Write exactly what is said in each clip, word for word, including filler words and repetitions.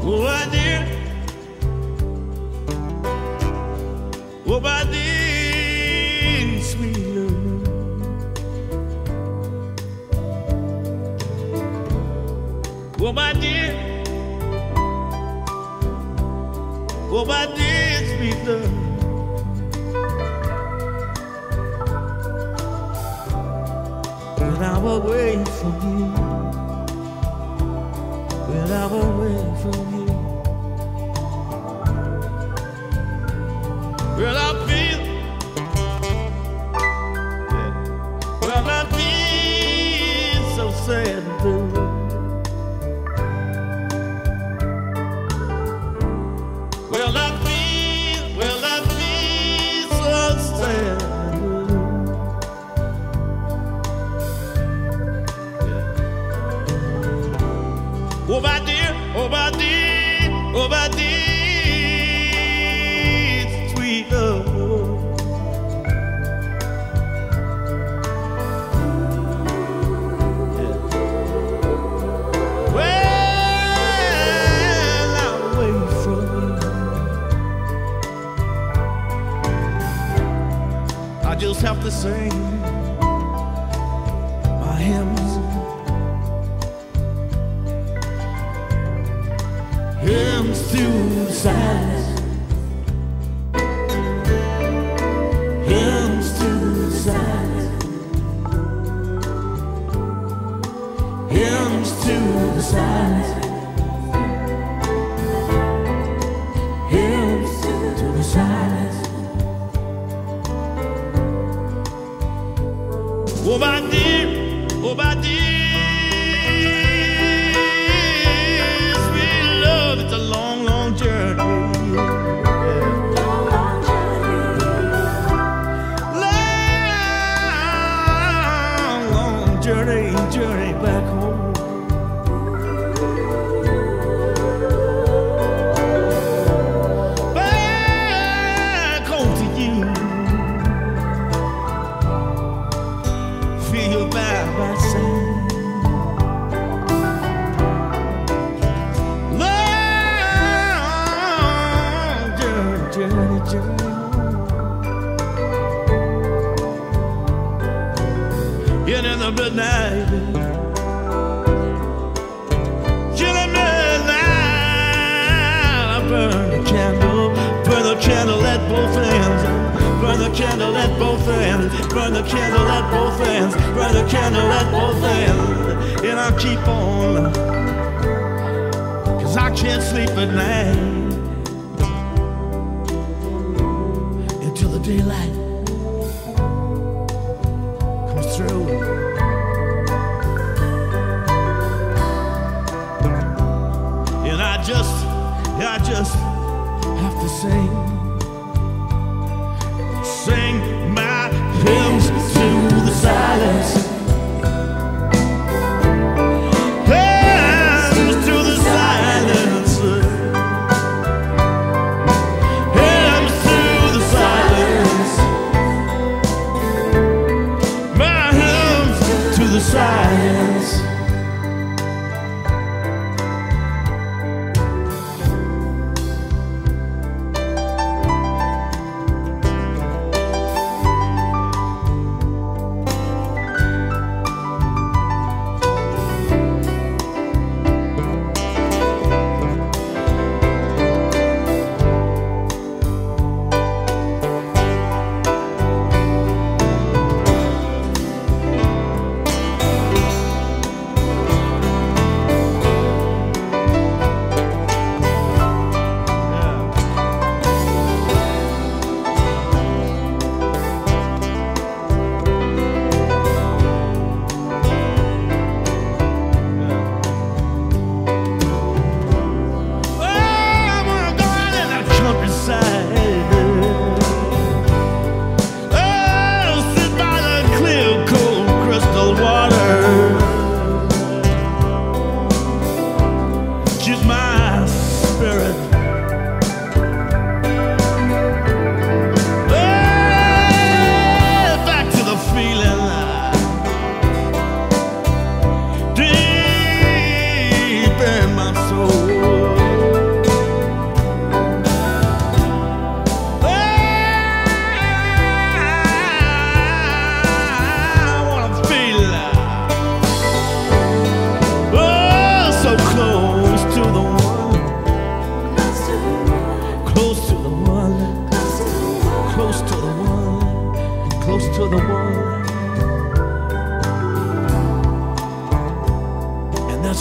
Oh, my dear. Oh, my dear, sweet love. Oh, my dear. Oh, my dear, sweet love. When I'm away from you, when I'm away from you, well, I feel, well, I feel so sad and blue. Well, I feel, well, I feel so sad and blue. Oh, my dear, oh, my dear, oh, my dear. I just have to sing my hymns, hymns to the silence, hymns to the silence, hymns to the silence, hymns to the silence. Oh, my dear, oh, my dear, sweet love, it's a long, long journey. Long, long journey. Long, long journey, journey back home. Back home to you. Feel by my side, long journey, journey, journey home. Yet in the midnight, in the midnight, I burn the candle, burn the candle at both ends. Burn the candle at both ends, burn the candle at both ends, burn the candle at both ends, and I'll keep on, cause I can't sleep at night, until the daylight comes through. And I just, I just have to sing, sing my hymns to the silence, hymns to the silence, hymns to the silence, my hymns to the silence.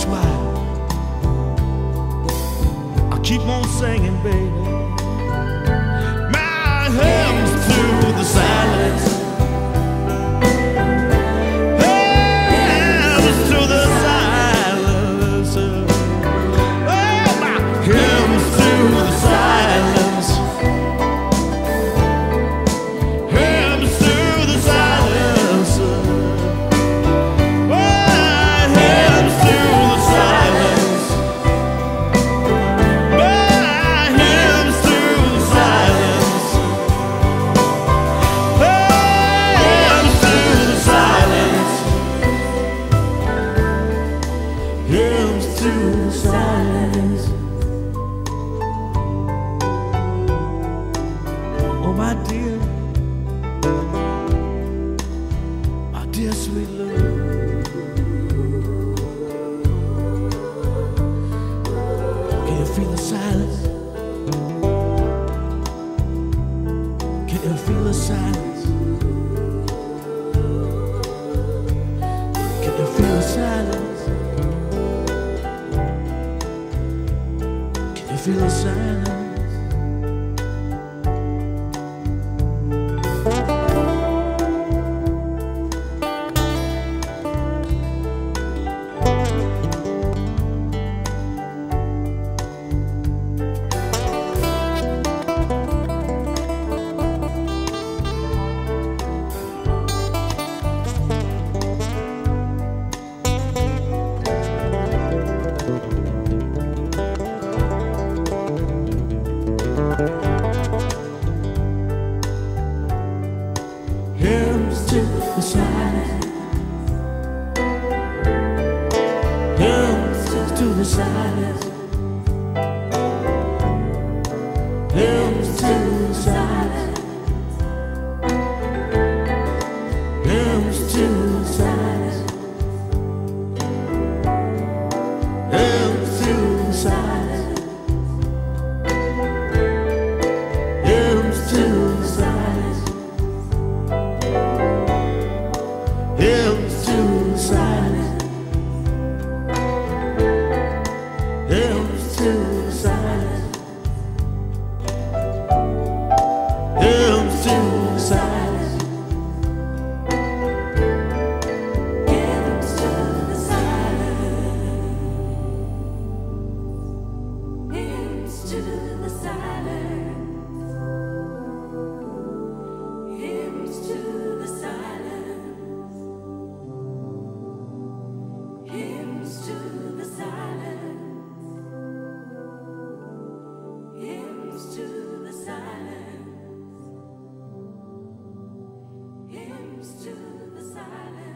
That's why I keep on singing, baby. My hymns to the silence. Hymns to the silence. Oh, my hymns to the silence. Hymns to the silence. Hymns to the silence. Oh, my dear, my dear sweet Lou. Can you feel the silence? Can you feel the silence? Can you feel the silence? Can you feel the silence? Hymns to the silence. Hymns to the silence. Hymns to the silence. Hymns to the silence. Hymns to the silence. Hymns to the silence. Hymns to the silence. Hymns to the silence. Hymns to the silence. Hymns to the silence. Hymns to the silence. Hymns to the silence. Hymns to the silence. Hymns to the silence. Hymns to the silence.